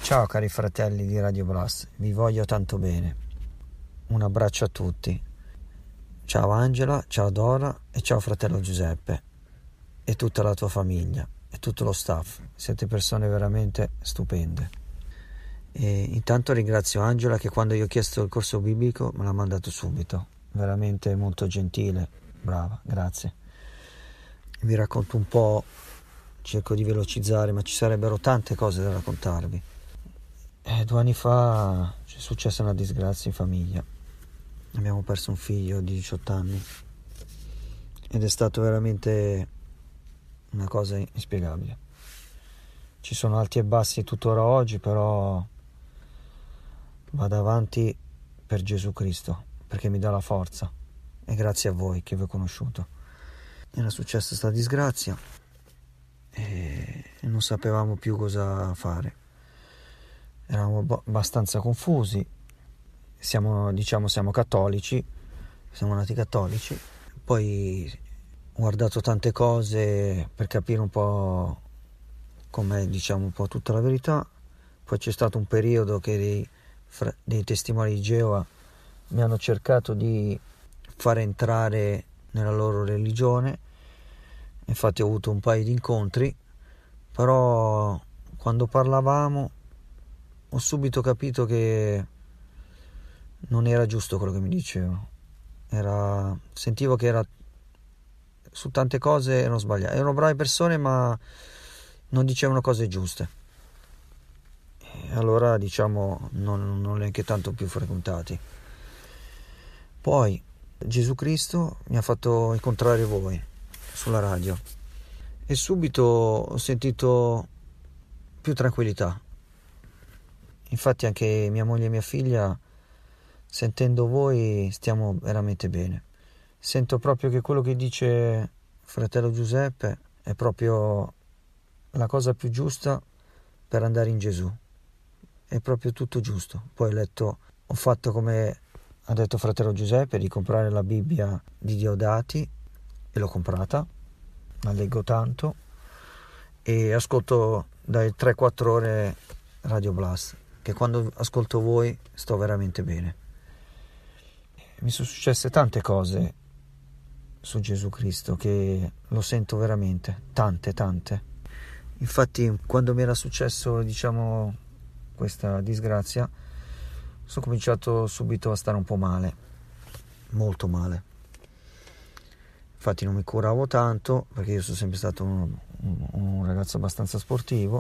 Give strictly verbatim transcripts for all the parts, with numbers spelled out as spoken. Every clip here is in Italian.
Ciao cari fratelli di Radio Blast, vi voglio tanto bene. Un abbraccio a tutti. Ciao Angela, ciao Dora e ciao fratello Giuseppe e tutta la tua famiglia e tutto lo staff. Siete persone veramente stupende. E intanto ringrazio Angela che quando io ho chiesto il corso biblico me l'ha mandato subito. Veramente molto gentile, brava, grazie. Vi racconto un po', cerco di velocizzare, ma ci sarebbero tante cose da raccontarvi. Eh, due anni fa c'è successa una disgrazia in famiglia. Abbiamo perso un figlio di diciotto anni ed è stato veramente una cosa inspiegabile. Ci sono alti e bassi tuttora oggi, però vado avanti per Gesù Cristo, perché mi dà la forza, e grazie a voi che vi ho conosciuto. Era successa questa disgrazia e non sapevamo più cosa fare. Eravamo abbastanza confusi. Siamo, diciamo, siamo cattolici, siamo nati cattolici. Poi ho guardato tante cose per capire un po' com'è, diciamo, un po' tutta la verità. Poi c'è stato un periodo che dei, dei testimoni di Geova mi hanno cercato di far entrare nella loro religione. Infatti ho avuto un paio di incontri, però quando parlavamo ho subito capito che non era giusto quello che mi dicevano. Era, sentivo che era su tante cose erano sbagliate. Erano brave persone, ma non dicevano cose giuste. E allora, diciamo, non, non li ho neanche tanto più frequentati. Poi Gesù Cristo mi ha fatto incontrare voi sulla radio e subito ho sentito più tranquillità. Infatti anche mia moglie e mia figlia, sentendo voi, stiamo veramente bene. Sento proprio che quello che dice fratello Giuseppe è proprio la cosa più giusta per andare in Gesù. È proprio tutto giusto. Poi ho letto, ho fatto come ha detto fratello Giuseppe, di comprare la Bibbia di Diodati, e l'ho comprata, la leggo tanto e ascolto dai tre quattro ore Radio Blast, che quando ascolto voi sto veramente bene. Mi sono successe tante cose su Gesù Cristo che lo sento veramente, tante tante. Infatti quando mi era successo, diciamo, questa disgrazia, sono cominciato subito a stare un po' male, molto male. Infatti non mi curavo tanto, perché io sono sempre stato un, un, un ragazzo abbastanza sportivo.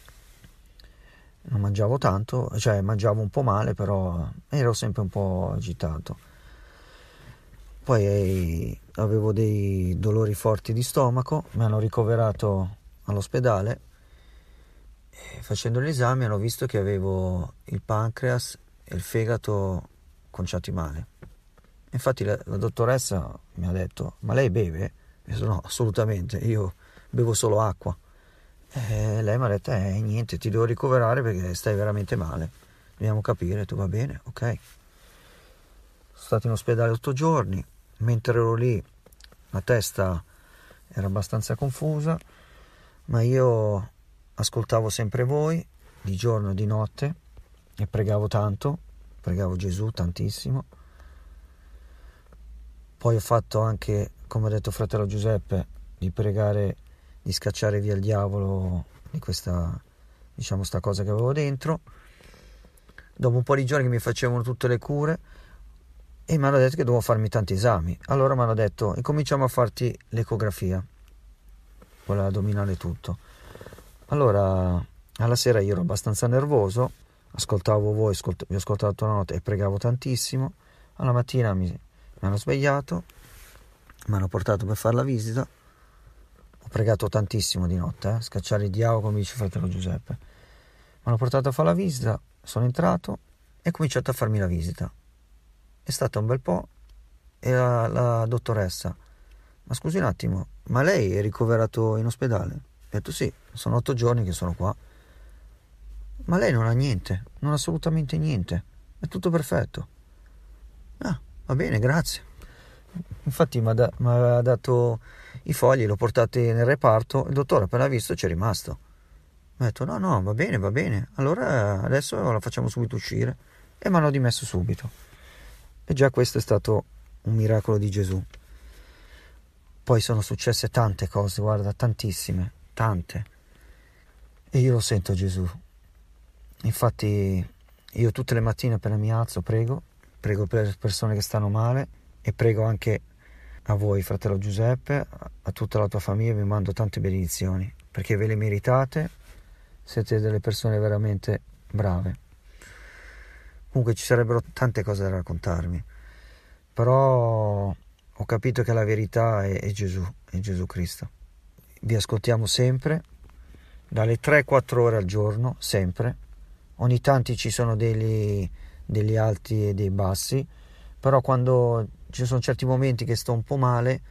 Non mangiavo tanto, cioè mangiavo un po' male, però ero sempre un po' agitato. Poi eh, avevo dei dolori forti di stomaco, mi hanno ricoverato all'ospedale e facendo gli esami hanno visto che avevo il pancreas e il fegato conciati male. Infatti la, la dottoressa mi ha detto: ma lei beve? Io ho detto: no, assolutamente, io bevo solo acqua. E lei mi ha detto: eh niente, ti devo ricoverare perché stai veramente male, dobbiamo capire. Tu va bene, ok. Sono stato in ospedale otto giorni. Mentre ero lì la testa era abbastanza confusa, ma io ascoltavo sempre voi di giorno e di notte e pregavo tanto, pregavo Gesù tantissimo. Poi ho fatto anche, come ha detto fratello Giuseppe, di pregare di scacciare via il diavolo di questa, diciamo, sta cosa che avevo dentro. Dopo un po' di giorni che mi facevano tutte le cure e mi hanno detto che dovevo farmi tanti esami. Allora mi hanno detto: incominciamo a farti l'ecografia, quella addominale, tutto. Allora alla sera io ero abbastanza nervoso, ascoltavo voi, ascolt- vi ho ascoltato tutta la notte e pregavo tantissimo. Alla mattina mi, mi hanno svegliato, mi hanno portato per fare la visita. Ho pregato tantissimo di notte, eh? Scacciare il diavolo, come dice fratello Giuseppe. Mi hanno portato a fare la visita, sono entrato e ho cominciato a farmi la visita. È stato un bel po' e la, la dottoressa: ma scusi un attimo, ma lei è ricoverato in ospedale? Ho detto: sì, sono otto giorni che sono qua. Ma lei non ha niente, non ha assolutamente niente, è tutto perfetto. Ah, va bene, grazie. Infatti mi aveva dato i fogli, l'ho portati nel reparto, il dottore appena visto ci è rimasto. Ho detto no, no, va bene, va bene. Allora adesso la facciamo subito uscire. E mi hanno dimesso subito. E già questo è stato un miracolo di Gesù. Poi sono successe tante cose, guarda, tantissime, tante. E io lo sento Gesù. Infatti io tutte le mattine appena mi alzo prego, prego per persone che stanno male e prego anche a voi, fratello Giuseppe, a tutta la tua famiglia, vi mando tante benedizioni, perché ve le meritate, siete delle persone veramente brave. Comunque ci sarebbero tante cose da raccontarmi, però ho capito che la verità è, è Gesù, è Gesù Cristo. Vi ascoltiamo sempre, dalle tre quattro ore al giorno, sempre. Ogni tanto ci sono degli, degli alti e dei bassi, però quando ci sono certi momenti che sto un po' male,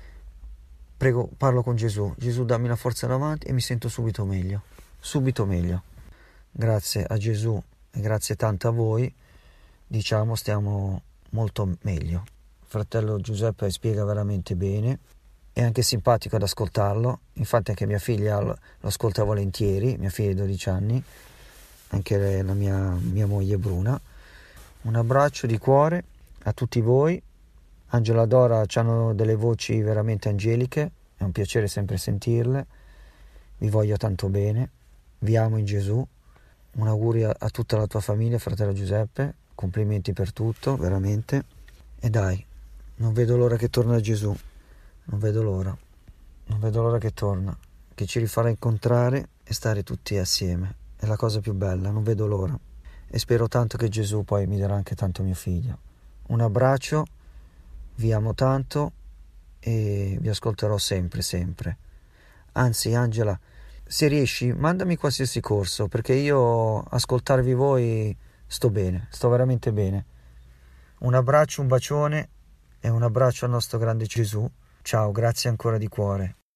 prego, parlo con Gesù. Gesù, dammi la forza davanti e mi sento subito meglio, subito meglio. Grazie a Gesù e grazie tanto a voi, diciamo, stiamo molto meglio. Fratello Giuseppe spiega veramente bene, è anche simpatico ad ascoltarlo, infatti anche mia figlia lo ascolta volentieri, mia figlia di dodici anni, anche la mia, mia moglie Bruna. Un abbraccio di cuore a tutti voi. Angela e Dora hanno delle voci veramente angeliche, è un piacere sempre sentirle. Vi voglio tanto bene, vi amo in Gesù. Un augurio a tutta la tua famiglia, fratello Giuseppe, complimenti per tutto, veramente. E dai, non vedo l'ora che torna Gesù, non vedo l'ora, non vedo l'ora che torna, che ci rifarà incontrare e stare tutti assieme. È la cosa più bella, non vedo l'ora. E spero tanto che Gesù poi mi darà anche tanto mio figlio. Un abbraccio, vi amo tanto e vi ascolterò sempre, sempre. Anzi, Angela, se riesci, mandami qualsiasi corso, perché io ascoltarvi voi sto bene, sto veramente bene. Un abbraccio, un bacione e un abbraccio al nostro grande Gesù. Ciao, grazie ancora di cuore.